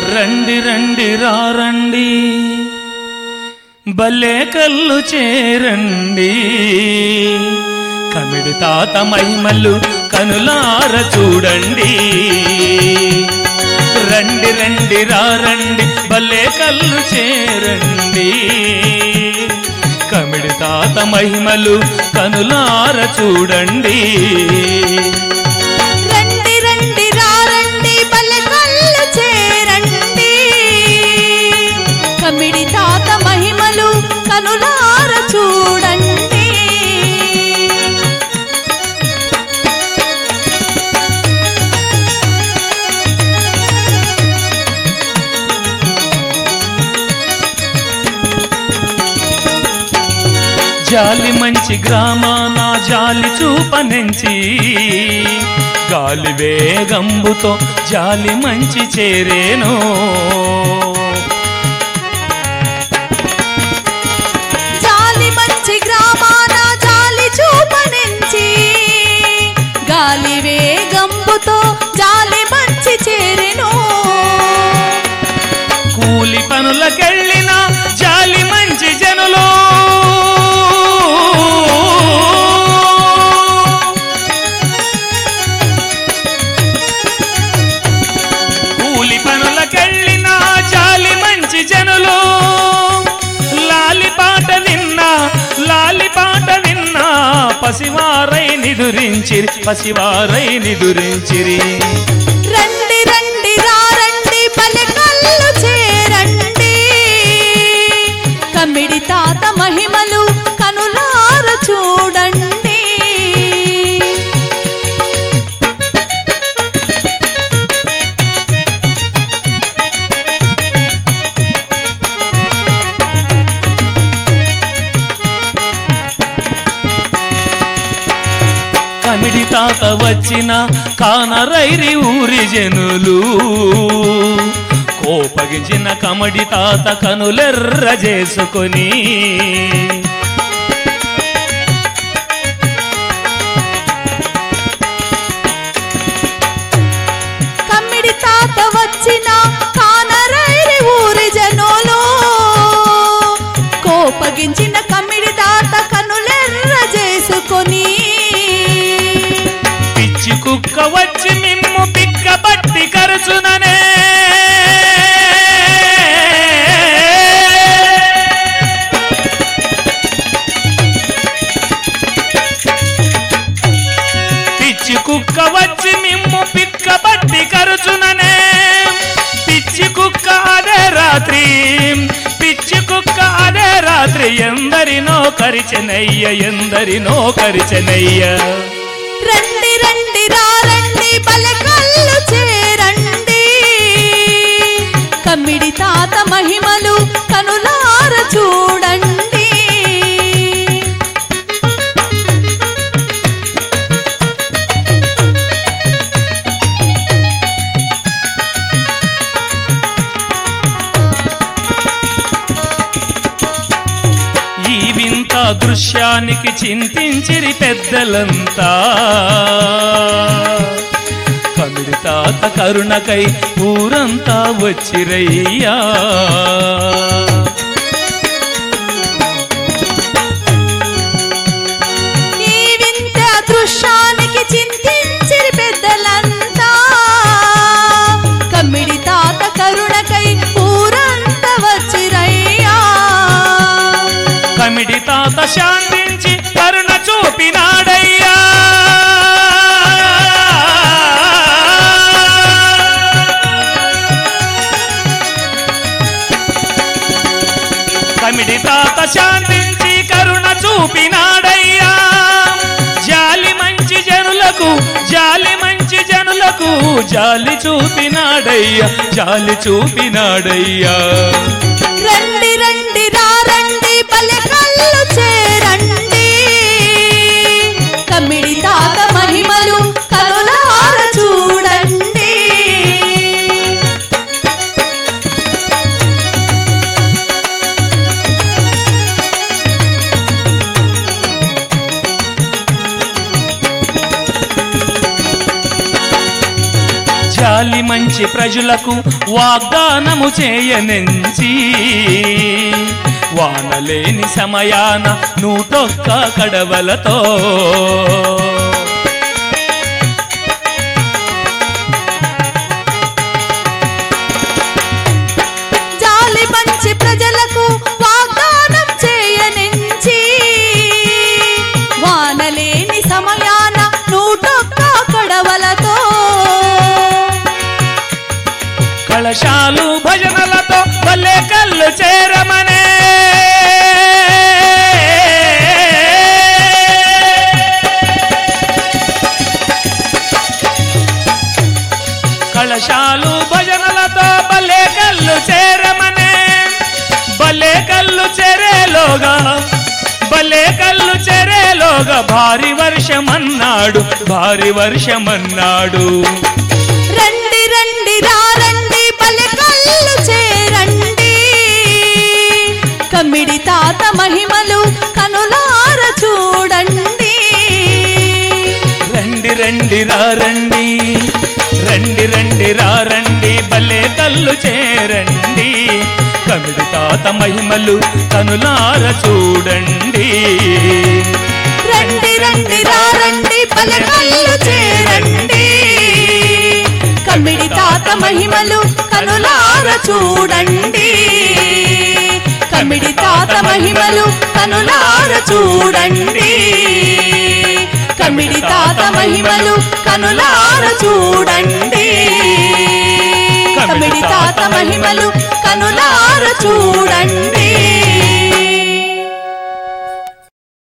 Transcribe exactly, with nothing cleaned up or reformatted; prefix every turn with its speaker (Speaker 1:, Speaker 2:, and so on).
Speaker 1: రండి రండి రారండి భలే కళ్ళు చేరండి కమిడి తాత మహిమలు కనులార చూడండి రండి రండి రారండి భలే కళ్ళు చేరండి కమిడి తాత మహిమలు కనులార చూడండి
Speaker 2: రండి రండి రారండి భలే కళ్ళు చేరండి కమిడి తాత మహిమలు కనులార చూడండి
Speaker 1: జాలి మంచి గ్రామాన జాలి చూపనెంచి గాలి వేగంబుతో జాలి మంచి చేరేను
Speaker 2: జాలి మంచి గ్రామాన జాలి చూపనెంచి గాలి వేగంబుతో జాలి మంచి చేరెను
Speaker 1: కూలి పనులకెళ్ళిన జాలి మంచి జనులు కూలి పనులకెళ్ళిన జాలి మంచి జనులు లాలి పాట విన్నా లాలి పాట విన్నా పసివారై నిదురించిరి పసివారై నిదురించిరి
Speaker 2: రండి రండి రారండి భలే కళ్ళు చేరండి కమిడి తాత మహిమలు కనులార చూడండి
Speaker 1: కమిడి తాత వచ్చిన కానరైరి ఊరి జనులు కోపగించిన కమిడి తాత కనులెర్ర చేసుకొని
Speaker 2: కమిడి తాత వచ్చిన కానరైరి ఊరి జనులు కోపగించిన కమిడి తాత కనులెర్ర చేసుకొని
Speaker 1: పిచ్చి కుక్క వచ్చి మిమ్ము పిక్క పట్టి కరుచుననే పిచ్చి కుక్క వచ్చి మిమ్ము పిక్క పట్టి కరుచుననే పిచ్చి కుక్క అదే రాత్రి పిచ్చి కుక్క అదే రాత్రి ఎందరినో కరిచెనయ్య ఎందరినో కరిచెనయ్య
Speaker 2: రండి రండి రారండి భలే కళ్ళు చేరండి కమిడి తాత మహిమలు కనులార చూడండి
Speaker 1: ఈ వింత దృశ్యానికి చింతించిరి పెద్దలంతా కమిడి తాత కరుణకై ఊరంతా వచ్చిరయ్యా
Speaker 2: ఈ వింత దృశ్యానికి చింతించిరి పెద్దలంతా కమిడి తాత కరుణకై ఊరంతా వచ్చిరయ్యా
Speaker 1: కమిడి తాత శాంతించి కరుణ చూపినాడయ్యా కమిడి తాత శాంతించి కరుణ చూపినాడయ్యా జాలి మంచి జనులకు జాలి మంచి జనులకు జాలి చూపినాడయ్యా జాలి చూపినాడయ్యా
Speaker 2: రండి రండి రారండి భలే కళ్ళు చేరండి కమిడి తాత మహిమలు కనులార చూడండి
Speaker 1: జాలి మంచి పంచి ప్రజలకు వాగ్దానము చేయనించి వానలేని సమయాన నూటొక్క కడవలతో
Speaker 2: జాలి పంచి ప్రజలకు వాగ్దానం చేయనించి వానలేని సమయాన నూటొక్క కడవలతో
Speaker 1: కలశాలు భజనలతో భలే కళ్ళు చేరమనే కలశాలు భజనలతో భలే కళ్ళు చేరమనే భలే కళ్ళు చెరేలోగా భలే కళ్ళు చెరేలోగా భారీ వర్షమన్నాడు భారీ వర్షమన్నాడు
Speaker 2: రండి రండి రారండి భలే కళ్ళు చేరండి కమ్మిడి తాత మహిమలు కనులార చూడండి
Speaker 1: రండి రండి రారండి రండి రండి రారండి భలే కళ్ళు చేరండి కమిడి తాత మహిమలు కనులార చూడండి
Speaker 2: రండి రండి రారండి భలే కళ్ళు చేరండి కమ్మిడి తాత మహిమలు కనులార చూడండి కమ్మిడి తాత మహిమలు కనులార చూడండి కమ్మిడి తాత మహిమలు కనులార చూడండి కమ్మిడి తాత మహిమలు కనులార చూడండి